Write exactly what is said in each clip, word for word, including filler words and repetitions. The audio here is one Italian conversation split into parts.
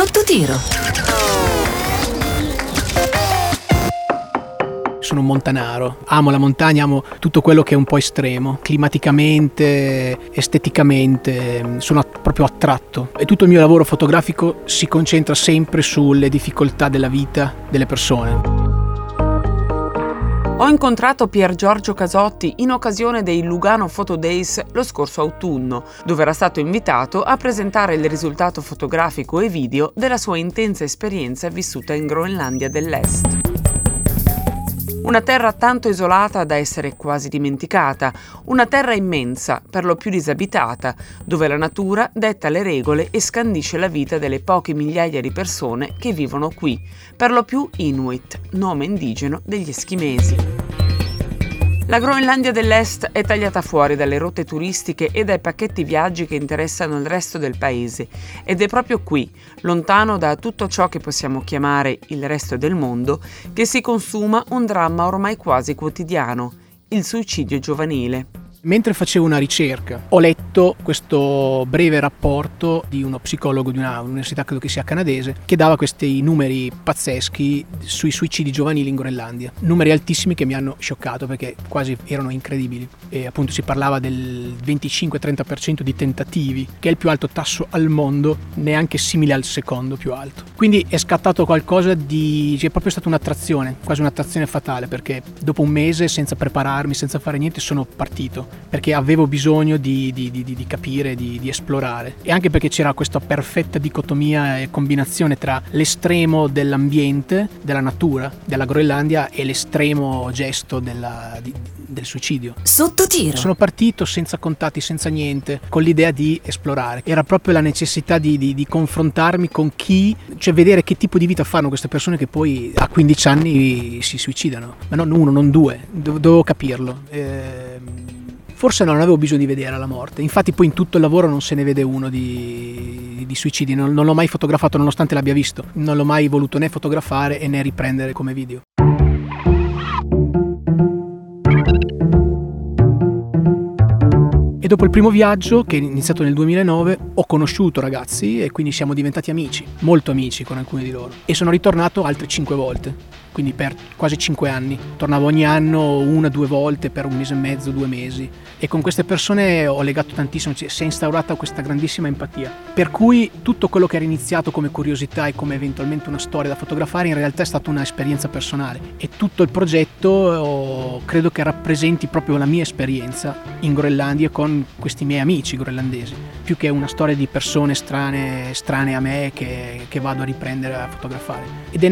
Sotto tiro. Sono un montanaro, amo la montagna, amo tutto quello che è un po' estremo, climaticamente, esteticamente, sono proprio attratto e tutto il mio lavoro fotografico si concentra sempre sulle difficoltà della vita delle persone. Ho incontrato Pier Giorgio Casotti in occasione dei Lugano Photo Days lo scorso autunno, dove era stato invitato a presentare il risultato fotografico e video della sua intensa esperienza vissuta in Groenlandia dell'Est. Una terra tanto isolata da essere quasi dimenticata, una terra immensa, per lo più disabitata, dove la natura detta le regole e scandisce la vita delle poche migliaia di persone che vivono qui, per lo più Inuit, nome indigeno degli eschimesi. La Groenlandia dell'Est è tagliata fuori dalle rotte turistiche e dai pacchetti viaggi che interessano il resto del paese ed è proprio qui, lontano da tutto ciò che possiamo chiamare il resto del mondo, che si consuma un dramma ormai quasi quotidiano, il suicidio giovanile. Mentre facevo una ricerca ho letto questo breve rapporto di uno psicologo di una università, credo che sia canadese, che dava questi numeri pazzeschi sui suicidi giovanili in Groenlandia. Numeri altissimi che mi hanno scioccato perché quasi erano incredibili. E appunto si parlava del venticinque trenta per cento di tentativi, che è il più alto tasso al mondo, neanche simile al secondo più alto. Quindi è scattato qualcosa di... è proprio stata un'attrazione, quasi un'attrazione fatale, perché dopo un mese senza prepararmi, senza fare niente, sono partito. Perché avevo bisogno di, di, di, di capire, di, di esplorare e anche perché c'era questa perfetta dicotomia e combinazione tra l'estremo dell'ambiente, della natura, della Groenlandia e l'estremo gesto della, di, del suicidio. Sotto tiro. Sono partito senza contatti, senza niente, con l'idea di esplorare. Era proprio la necessità di, di, di confrontarmi con chi, cioè vedere che tipo di vita fanno queste persone che poi a quindici anni si suicidano. Ma non uno, non due, Do- dovevo capirlo. Eh, Forse non avevo bisogno di vedere la morte, infatti poi in tutto il lavoro non se ne vede uno di, di suicidi, non, non l'ho mai fotografato nonostante l'abbia visto, non l'ho mai voluto né fotografare e né riprendere come video. E dopo il primo viaggio, che è iniziato nel duemilanove, ho conosciuto ragazzi e quindi siamo diventati amici, molto amici con alcuni di loro. E sono ritornato altre cinque volte, quindi per quasi cinque anni. Tornavo ogni anno una o due volte per un mese e mezzo, due mesi. E con queste persone ho legato tantissimo, si è instaurata questa grandissima empatia. Per cui tutto quello che era iniziato come curiosità e come eventualmente una storia da fotografare in realtà è stata un'esperienza personale. E tutto il progetto oh, credo che rappresenti proprio la mia esperienza in Groenlandia con questi miei amici groenlandesi, più che una storia di persone strane, strane a me che, che vado a riprendere a fotografare. Ed è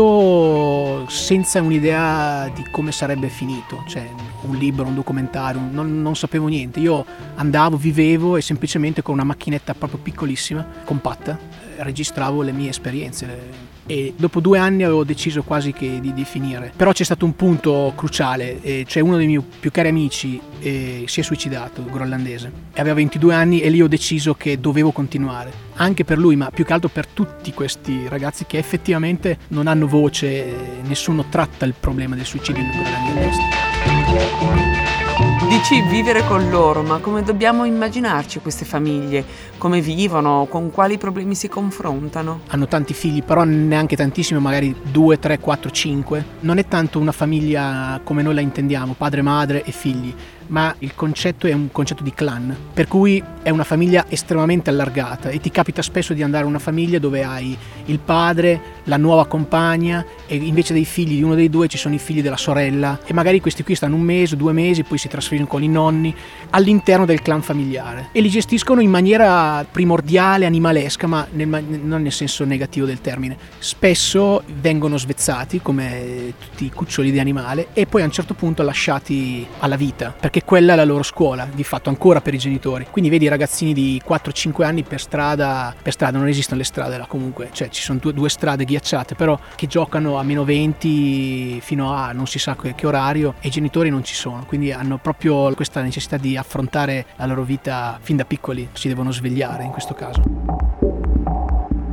nato senza un'idea di come sarebbe finito, cioè un libro, un documentario, non, non sapevo niente. Io andavo, vivevo e semplicemente con una macchinetta proprio piccolissima, compatta, registravo le mie esperienze. E dopo due anni avevo deciso quasi che di, di finire. Però c'è stato un punto cruciale, eh, cioè uno dei miei più cari amici eh, si è suicidato, groenlandese, e aveva ventidue anni e lì ho deciso che dovevo continuare, anche per lui, ma più che altro per tutti questi ragazzi che effettivamente non hanno voce, eh, nessuno tratta il problema del suicidio in Groenlandia dell'Est. Dici vivere con loro, ma come dobbiamo immaginarci queste famiglie? Come vivono? Con quali problemi si confrontano? Hanno tanti figli, però neanche tantissimi, magari due, tre, quattro, cinque. Non è tanto una famiglia come noi la intendiamo, padre, madre e figli, ma il concetto è un concetto di clan, per cui è una famiglia estremamente allargata e ti capita spesso di andare a una famiglia dove hai il padre, la nuova compagna e invece dei figli di uno dei due ci sono i figli della sorella e magari questi qui stanno un mese, due mesi, poi si trasferiscono con i nonni all'interno del clan familiare e li gestiscono in maniera primordiale, animalesca, ma nel, non nel senso negativo del termine. Spesso vengono svezzati come tutti i cuccioli di animale e poi a un certo punto lasciati alla vita, perché quella è la loro scuola, di fatto ancora per i genitori. Quindi vedi ragazzini di quattro cinque anni per strada, per strada non esistono le strade là comunque, cioè ci sono due, due strade ghiacciate, però che giocano a meno venti fino a non si sa che, che orario e i genitori non ci sono, quindi hanno proprio questa necessità di affrontare la loro vita fin da piccoli, si devono svegliare in questo caso.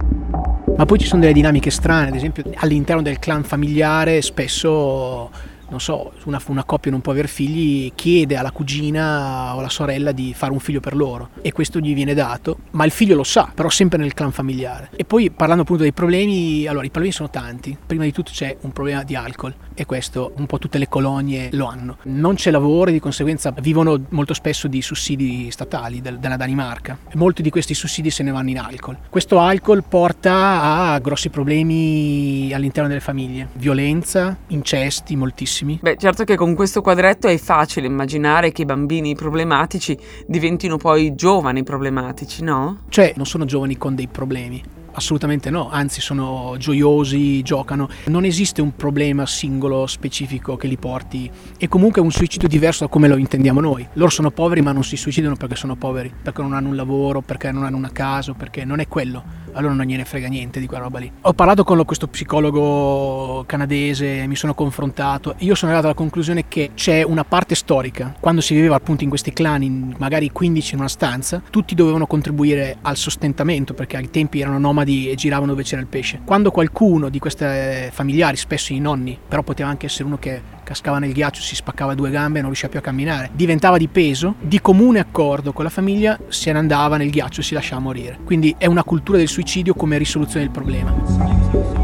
Ma poi ci sono delle dinamiche strane, ad esempio all'interno del clan familiare spesso non so, una, una coppia non può aver figli, chiede alla cugina o alla sorella di fare un figlio per loro e questo gli viene dato, ma il figlio lo sa, però sempre nel clan familiare. E poi parlando appunto dei problemi, allora i problemi sono tanti. Prima di tutto c'è un problema di alcol e questo un po' tutte le colonie lo hanno. Non c'è lavoro e di conseguenza vivono molto spesso di sussidi statali del, della Danimarca e molti di questi sussidi se ne vanno in alcol. Questo alcol porta a grossi problemi all'interno delle famiglie, violenza, incesti moltissimi. Beh, certo che con questo quadretto è facile immaginare che i bambini problematici diventino poi giovani problematici, no? Cioè non sono giovani con dei problemi, assolutamente no, anzi sono gioiosi, giocano, non esiste un problema singolo specifico che li porti e comunque è un suicidio diverso da come lo intendiamo noi. Loro sono poveri ma non si suicidano perché sono poveri, perché non hanno un lavoro, perché non hanno una casa, perché non è quello. Allora non gliene frega niente di quella roba lì. Ho parlato con questo psicologo canadese, mi sono confrontato e io sono arrivato alla conclusione che c'è una parte storica. Quando si viveva appunto in questi clan, in magari quindici in una stanza, tutti dovevano contribuire al sostentamento perché ai tempi erano nomadi e giravano dove c'era il pesce. Quando qualcuno di questi familiari, spesso i nonni, però poteva anche essere uno che cascava nel ghiaccio, si spaccava due gambe e non riusciva più a camminare, diventava di peso, di comune accordo con la famiglia se ne andava nel ghiaccio e si lasciava morire. Quindi è una cultura del suicidio come risoluzione del problema.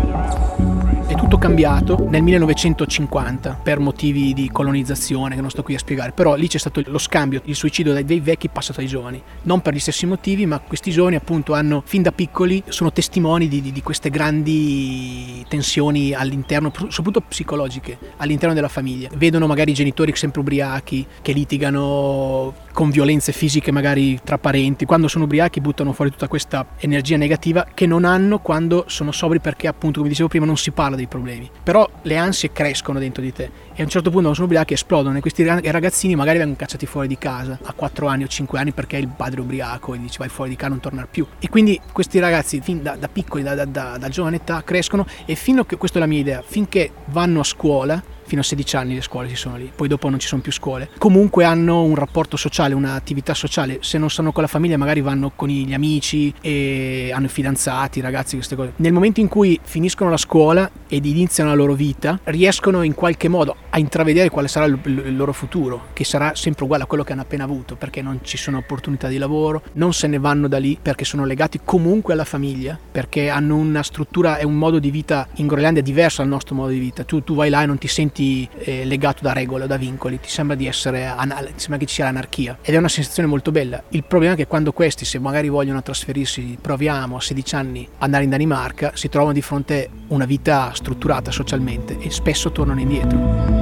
È tutto cambiato nel millenovecentocinquanta per motivi di colonizzazione che non sto qui a spiegare, però lì c'è stato lo scambio, il suicidio dai, dei vecchi passato ai giovani, non per gli stessi motivi, ma questi giovani appunto hanno fin da piccoli, sono testimoni di, di, di queste grandi tensioni all'interno, soprattutto psicologiche, all'interno della famiglia. Vedono magari i genitori sempre ubriachi, che litigano con violenze fisiche magari tra parenti, quando sono ubriachi buttano fuori tutta questa energia negativa che non hanno quando sono sobri perché appunto, come dicevo prima, non si parla dei problemi, però le ansie crescono dentro di te e a un certo punto quando sono ubriachi esplodono e questi ragazzini magari vengono cacciati fuori di casa a quattro anni o cinque anni perché il padre è ubriaco e dice vai fuori di casa, non tornare più, e quindi questi ragazzi fin da, da piccoli, da, da, da, da giovane età crescono e fino a che, questa è la mia idea, finché vanno a scuola, fino a sedici anni le scuole ci sono lì, poi dopo non ci sono più scuole, comunque hanno un rapporto sociale, un'attività sociale, se non stanno con la famiglia magari vanno con gli amici e hanno i fidanzati, i ragazzi, queste cose. Nel momento in cui finiscono la scuola ed iniziano la loro vita, riescono in qualche modo a intravedere quale sarà il, il loro futuro, che sarà sempre uguale a quello che hanno appena avuto, perché non ci sono opportunità di lavoro, non se ne vanno da lì perché sono legati comunque alla famiglia, perché hanno una struttura e un modo di vita in Groenlandia diverso dal nostro modo di vita. Tu, tu vai là e non ti senti Eh, legato da regole o da vincoli, ti sembra di essere anal- ti sembra che ci sia l'anarchia ed è una sensazione molto bella. Il problema è che quando questi, se magari vogliono trasferirsi, proviamo a sedici anni andare in Danimarca, si trovano di fronte a una vita strutturata socialmente e spesso tornano indietro.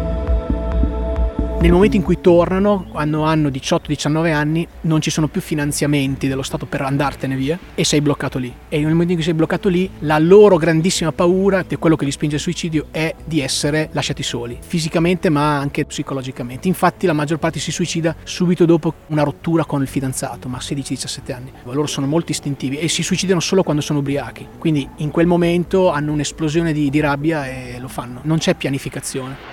Nel momento in cui tornano, quando hanno diciotto diciannove anni, non ci sono più finanziamenti dello Stato per andartene via e sei bloccato lì. E nel momento in cui sei bloccato lì, la loro grandissima paura, che è quello che li spinge al suicidio, è di essere lasciati soli, fisicamente ma anche psicologicamente. Infatti la maggior parte si suicida subito dopo una rottura con il fidanzato, ma a sedici diciassette anni. Loro sono molto istintivi e si suicidano solo quando sono ubriachi. Quindi in quel momento hanno un'esplosione di, di rabbia e lo fanno. Non c'è pianificazione.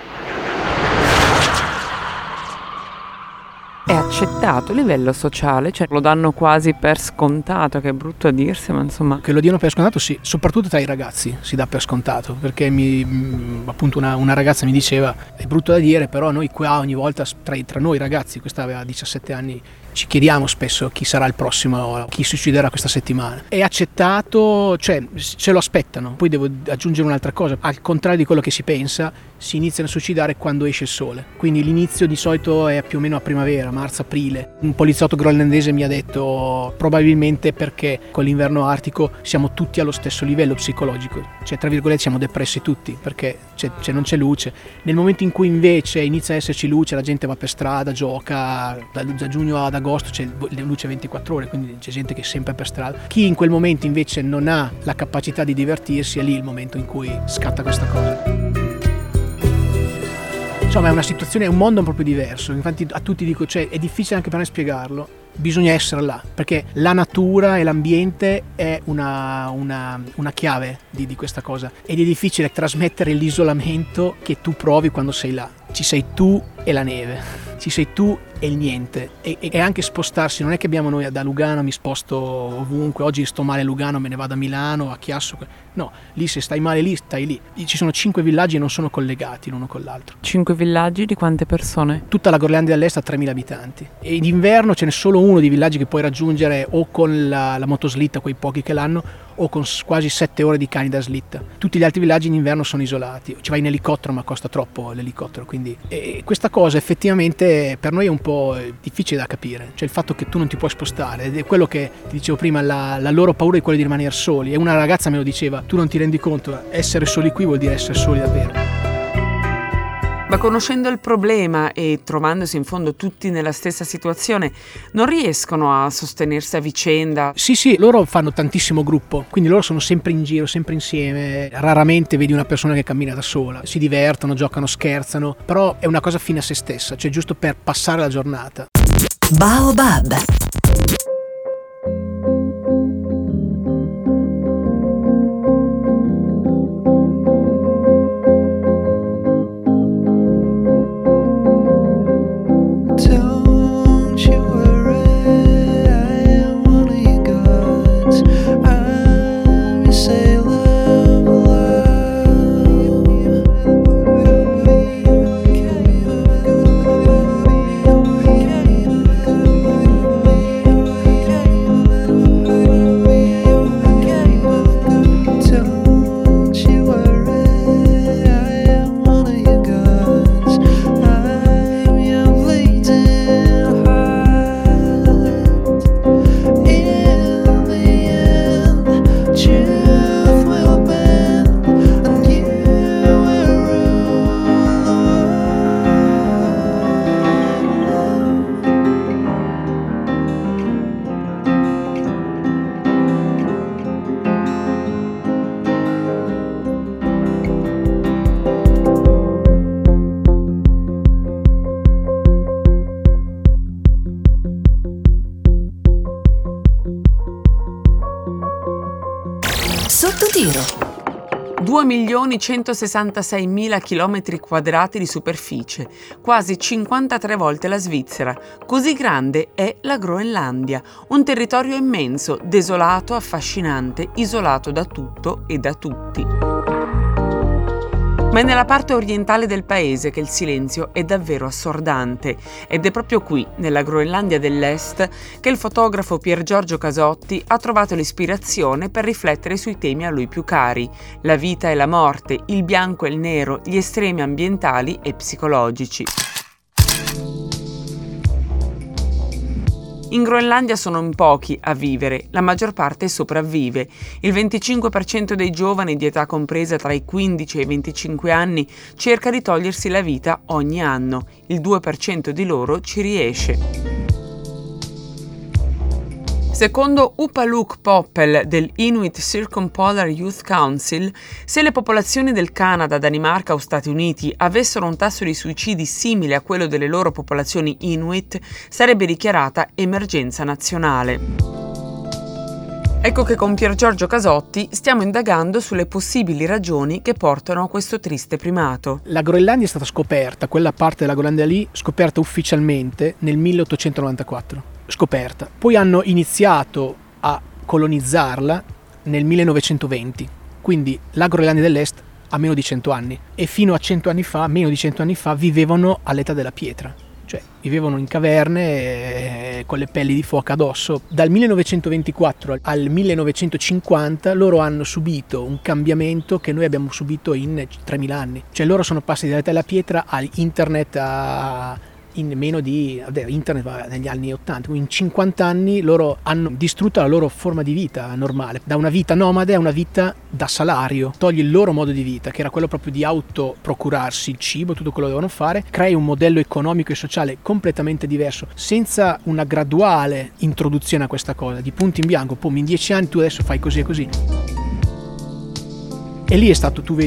È accettato a livello sociale, cioè lo danno quasi per scontato, che è brutto a dirsi, ma insomma... Che lo diano per scontato sì, soprattutto tra i ragazzi si dà per scontato, perché mi, appunto una, una ragazza mi diceva, è brutto da dire, però noi qua ogni volta tra, tra noi ragazzi, questa aveva diciassette anni, ci chiediamo spesso chi sarà il prossimo, chi si suiciderà questa settimana. È accettato, cioè ce lo aspettano. Poi devo aggiungere un'altra cosa, al contrario di quello che si pensa, si iniziano a suicidare quando esce il sole. Quindi l'inizio di solito è più o meno a primavera, marzo-aprile. Un poliziotto groenlandese mi ha detto probabilmente perché con l'inverno artico siamo tutti allo stesso livello psicologico, cioè tra virgolette siamo depressi tutti perché c'è, c'è, non c'è luce. Nel momento in cui invece inizia a esserci luce, la gente va per strada, gioca, da, da giugno ad agosto c'è luce ventiquattro ore, quindi c'è gente che è sempre per strada. Chi in quel momento invece non ha la capacità di divertirsi, è lì il momento in cui scatta questa cosa. Insomma è una situazione, è un mondo proprio diverso, infatti a tutti dico, cioè è difficile anche per me spiegarlo, bisogna essere là, perché la natura e l'ambiente è una, una, una chiave di, di questa cosa ed è difficile trasmettere l'isolamento che tu provi quando sei là. Ci sei tu e la neve, ci sei tu è il niente, e, e anche spostarsi, non è che abbiamo noi da Lugano mi sposto ovunque, oggi sto male a Lugano me ne vado a Milano, a Chiasso, no, lì se stai male lì stai lì. Ci sono cinque villaggi e non sono collegati l'uno con l'altro. Cinque villaggi di quante persone? Tutta la Groenlandia dell'Est ha tremila abitanti, e in inverno ce n'è solo uno di villaggi che puoi raggiungere o con la, la motoslitta, quei pochi che l'hanno, o con quasi sette ore di cani da slitta. Tutti gli altri villaggi in inverno sono isolati, ci vai in elicottero ma costa troppo l'elicottero, quindi e questa cosa effettivamente per noi è un po' difficile da capire, cioè il fatto che tu non ti puoi spostare, ed è quello che ti dicevo prima, la, la loro paura è quella di rimanere soli, e una ragazza me lo diceva, tu non ti rendi conto, essere soli qui vuol dire essere soli davvero. Ma conoscendo il problema e trovandosi in fondo tutti nella stessa situazione, non riescono a sostenersi a vicenda? Sì, sì, loro fanno tantissimo gruppo, quindi loro sono sempre in giro, sempre insieme. Raramente vedi una persona che cammina da sola. Si divertono, giocano, scherzano, però è una cosa fine a se stessa, cioè giusto per passare la giornata. Baobab. Sotto tiro. due milioni centosessantaseimila chilometri quadrati di superficie, quasi cinquantatré volte la Svizzera. Così grande è la Groenlandia, un territorio immenso, desolato, affascinante, isolato da tutto e da tutti. Ma è nella parte orientale del paese che il silenzio è davvero assordante, ed è proprio qui, nella Groenlandia dell'Est, che il fotografo Pier Giorgio Casotti ha trovato l'ispirazione per riflettere sui temi a lui più cari: la vita e la morte, il bianco e il nero, gli estremi ambientali e psicologici. In Groenlandia sono in pochi a vivere, la maggior parte sopravvive. Il venticinque per cento dei giovani di età compresa tra i quindici e i venticinque anni cerca di togliersi la vita ogni anno, il due per cento di loro ci riesce. Secondo Upaluk Poppel del Inuit Circumpolar Youth Council, se le popolazioni del Canada, Danimarca o Stati Uniti avessero un tasso di suicidi simile a quello delle loro popolazioni Inuit, sarebbe dichiarata emergenza nazionale. Ecco che con Pier Giorgio Casotti stiamo indagando sulle possibili ragioni che portano a questo triste primato. La Groenlandia è stata scoperta, quella parte della Groenlandia lì, scoperta ufficialmente nel milleottocentonovantaquattro. Scoperta. Poi hanno iniziato a colonizzarla nel millenovecentoventi, quindi la Groenlandia dell'Est ha meno di cento anni, e fino a cento anni fa, meno di cento anni fa, vivevano all'età della pietra, cioè vivevano in caverne eh, con le pelli di foca addosso. Dal millenovecentoventiquattro al millenovecentocinquanta loro hanno subito un cambiamento che noi abbiamo subito in tremila anni, cioè loro sono passati dall'età della pietra all'internet a in meno di internet va negli anni ottanta, in cinquanta anni loro hanno distrutto la loro forma di vita normale, da una vita nomade a una vita da salario. Togli il loro modo di vita, che era quello proprio di autoprocurarsi il cibo, tutto quello che dovevano fare, crei un modello economico e sociale completamente diverso, senza una graduale introduzione a questa cosa, di punto in bianco, poi in dieci anni tu adesso fai così e così. E lì è stato, tu vedi,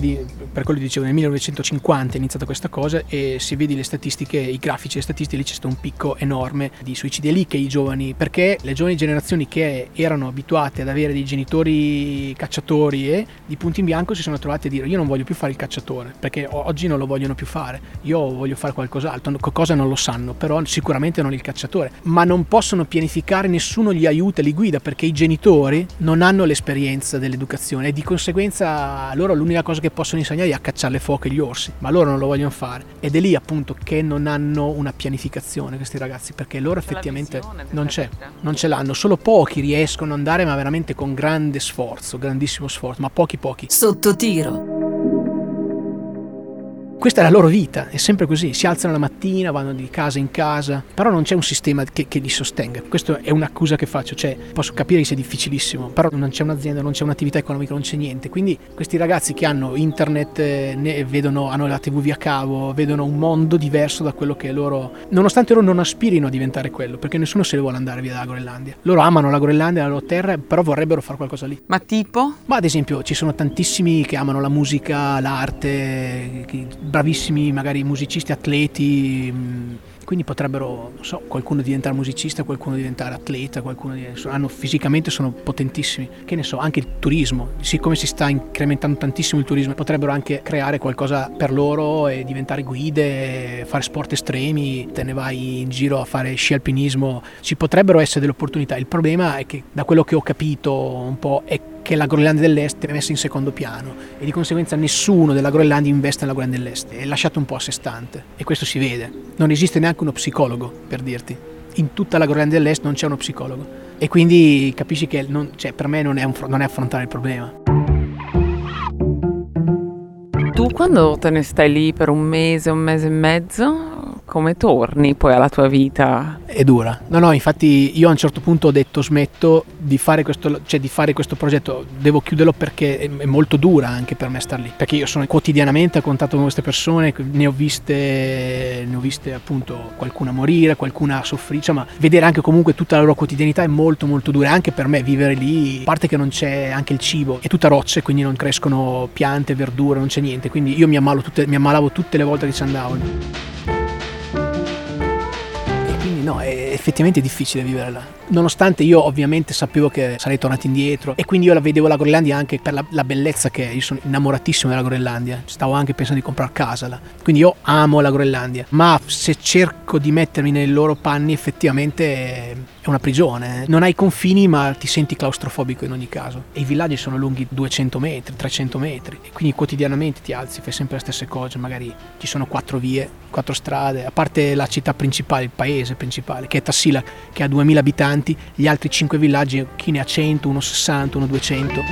per quello dicevo nel millenovecentocinquanta è iniziata questa cosa, e se vedi le statistiche, i grafici, le statistiche, lì c'è stato un picco enorme di suicidi. È lì che i giovani, perché le giovani generazioni che erano abituate ad avere dei genitori cacciatori e di punto in bianco si sono trovati a dire io non voglio più fare il cacciatore, perché oggi non lo vogliono più fare, io voglio fare qualcos'altro, cosa non lo sanno, però sicuramente non il cacciatore, ma non possono pianificare, nessuno li aiuta, li guida, perché i genitori non hanno l'esperienza dell'educazione e di conseguenza loro l'unica cosa che possono insegnare è a cacciare le foche e gli orsi, ma loro non lo vogliono fare, ed è lì appunto che non hanno una pianificazione questi ragazzi, perché loro effettivamente non c'è, non ce l'hanno, solo pochi riescono ad andare, ma veramente con grande sforzo, grandissimo sforzo, ma pochi pochi. Sotto tiro. Questa è la loro vita, è sempre così, si alzano la mattina, vanno di casa in casa, però non c'è un sistema che, che li sostenga. Questa è un'accusa che faccio, cioè posso capire che sia difficilissimo, però non c'è un'azienda, non c'è un'attività economica, non c'è niente. Quindi questi ragazzi che hanno internet, ne vedono, hanno la tivù via cavo, vedono un mondo diverso da quello che loro, nonostante loro non aspirino a diventare quello, perché nessuno se ne vuole andare via dalla Groenlandia. Loro amano la Groenlandia, la loro terra, però vorrebbero fare qualcosa lì. Ma tipo? Ma ad esempio ci sono tantissimi che amano la musica, l'arte, che, bravissimi magari musicisti, atleti, quindi potrebbero, non so, qualcuno diventare musicista, qualcuno diventare atleta, qualcuno hanno, fisicamente sono potentissimi, che ne so, anche il turismo, siccome si sta incrementando tantissimo il turismo, potrebbero anche creare qualcosa per loro e diventare guide, fare sport estremi, te ne vai in giro a fare sci alpinismo, ci potrebbero essere delle opportunità. Il problema è che da quello che ho capito un po' è che la Groenlandia dell'Est è messa in secondo piano e di conseguenza nessuno della Groenlandia investe nella Groenlandia dell'Est, è lasciato un po' a sé stante e questo si vede. Non esiste neanche uno psicologo, per dirti, in tutta la Groenlandia dell'Est non c'è uno psicologo e quindi capisci che non, cioè, per me non è, un, non è affrontare il problema. Tu quando te ne stai lì per un mese, un mese e mezzo, come torni poi alla tua vita? È dura. No, no, infatti io a un certo punto ho detto smetto di fare questo, cioè di fare questo progetto, devo chiuderlo perché è molto dura anche per me star lì, perché io sono quotidianamente a contatto con queste persone, ne ho viste, ne ho viste appunto qualcuna morire, qualcuna soffrire, ma vedere anche comunque tutta la loro quotidianità è molto molto dura, anche per me vivere lì, a parte che non c'è anche il cibo, è tutta rocce, quindi non crescono piante, verdure, non c'è niente, quindi io mi ammalo tutte, mi ammalavo tutte le volte che ci andavo. No, è effettivamente difficile vivere là. Nonostante io ovviamente sapevo che sarei tornato indietro e quindi io la vedevo la Groenlandia anche per la, la bellezza che è. Io sono innamoratissimo della Groenlandia, stavo anche pensando di comprare casa là. Quindi io amo la Groenlandia, ma se cerco di mettermi nei loro panni effettivamente è una prigione. Non hai confini ma ti senti claustrofobico in ogni caso. E i villaggi sono lunghi duecento metri, trecento metri e quindi quotidianamente ti alzi, fai sempre le stesse cose, magari ci sono quattro vie, quattro strade, a parte la città principale, il paese principale che è Tassila, che ha duemila abitanti, gli altri cinque villaggi chi ne ha cento, uno sessanta, uno duecento.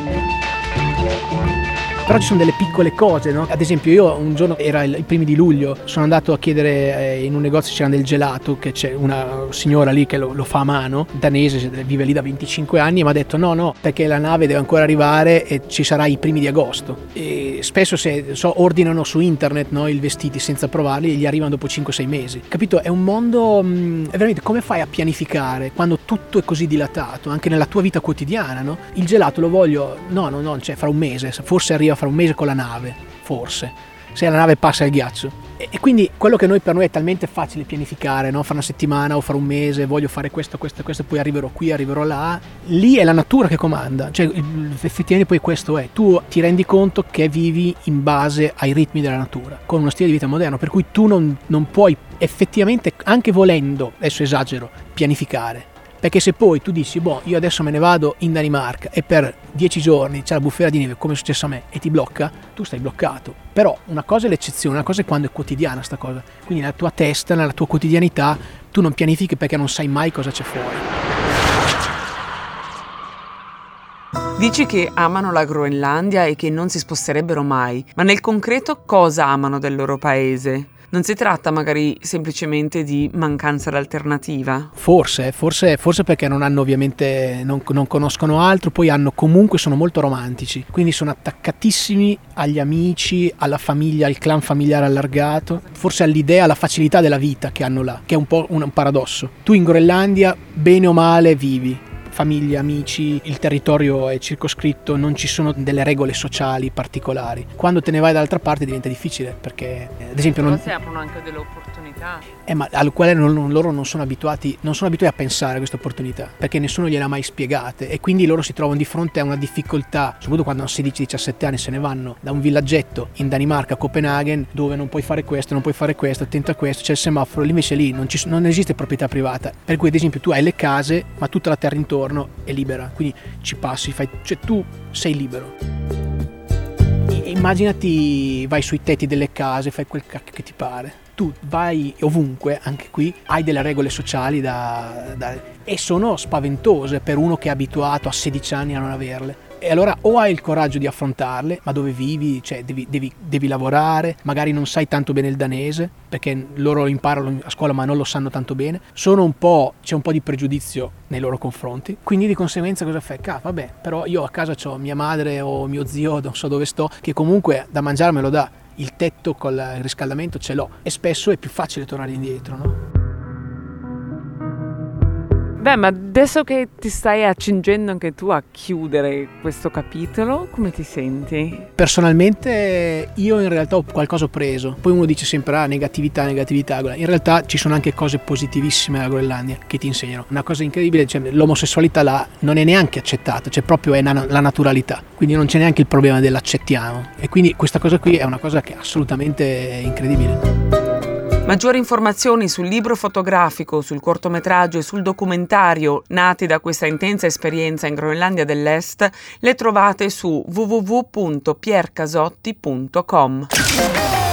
Però ci sono delle piccole cose, no? Ad esempio io un giorno, era i primi di luglio, sono andato a chiedere in un negozio, c'era del gelato, che c'è una signora lì che lo, lo fa a mano, danese, vive lì da venticinque anni, e mi ha detto no no, perché la nave deve ancora arrivare e ci sarà i primi di agosto. E spesso se so, ordinano su internet, no, i vestiti senza provarli e gli arrivano dopo cinque sei mesi. Capito? È un mondo, è veramente, come fai a pianificare quando tutto è così dilatato, anche nella tua vita quotidiana, no? Il gelato lo voglio, no no no, cioè fra un mese, forse arriva fra un mese con la nave, forse, se la nave passa il ghiaccio. E, e quindi quello che noi per noi è talmente facile pianificare, no? Fra una settimana o fra un mese voglio fare questo, questo, questo, poi arriverò qui, arriverò là. Lì è la natura che comanda, cioè effettivamente poi questo è, tu ti rendi conto che vivi in base ai ritmi della natura, con uno stile di vita moderno, per cui tu non, non puoi effettivamente, anche volendo, adesso esagero, pianificare. Perché se poi tu dici, boh, io adesso me ne vado in Danimarca e per dieci giorni c'è la bufera di neve, come è successo a me, e ti blocca, tu stai bloccato. Però una cosa è l'eccezione, una cosa è quando è quotidiana sta cosa. Quindi nella tua testa, nella tua quotidianità, tu non pianifichi perché non sai mai cosa c'è fuori. Dici che amano la Groenlandia e che non si sposterebbero mai, ma nel concreto cosa amano del loro paese? Non si tratta magari semplicemente di mancanza d'alternativa? Forse, forse, forse perché non hanno ovviamente, non, non conoscono altro, poi hanno comunque, sono molto romantici, quindi sono attaccatissimi agli amici, alla famiglia, al clan familiare allargato, forse all'idea, alla facilità della vita che hanno là, che è un po' un, un paradosso. Tu in Groenlandia, bene o male, vivi. famiglia, amici, il territorio è circoscritto, non ci sono delle regole sociali particolari. Quando te ne vai dall'altra parte diventa difficile, perché ad esempio non non... si aprono anche delle opportunità. Eh, ma al quale non, non, loro non sono abituati, non sono abituati a pensare a queste opportunità, perché nessuno gliele ha mai spiegate, e quindi loro si trovano di fronte a una difficoltà, soprattutto quando hanno sedici diciassette anni, se ne vanno da un villaggetto in Danimarca, a Copenaghen, dove non puoi fare questo, non puoi fare questo, attento a questo, c'è il semaforo, lì invece lì non, ci, non esiste proprietà privata, per cui ad esempio tu hai le case, ma tutta la terra intorno è libera, quindi ci passi, fai, cioè tu sei libero. Immaginati, vai sui tetti delle case, fai quel cacchio che ti pare. Tu vai ovunque, anche qui, hai delle regole sociali da, da, e sono spaventose per uno che è abituato a sedici anni a non averle. E allora o hai il coraggio di affrontarle, ma dove vivi, cioè devi, devi, devi lavorare, magari non sai tanto bene il danese, perché loro imparano a scuola ma non lo sanno tanto bene, sono un po', c'è un po' di pregiudizio nei loro confronti, quindi di conseguenza cosa fai? Ah, vabbè, però io a casa ho mia madre o mio zio, non so dove sto, che comunque da mangiare me lo dà, il tetto con il riscaldamento ce l'ho, e spesso è più facile tornare indietro, no? Beh, ma adesso che ti stai accingendo anche tu a chiudere questo capitolo, come ti senti? Personalmente io in realtà ho qualcosa ho preso. Poi uno dice sempre ah, negatività, negatività. In realtà ci sono anche cose positivissime alla Groenlandia che ti insegnano. Una cosa incredibile, cioè, l'omosessualità là non è neanche accettata, cioè proprio è na- la naturalità. Quindi non c'è neanche il problema dell'accettiamo. E quindi questa cosa qui è una cosa che è assolutamente incredibile. Maggiori informazioni sul libro fotografico, sul cortometraggio e sul documentario nati da questa intensa esperienza in Groenlandia dell'Est le trovate su w w w punto piercasotti punto com.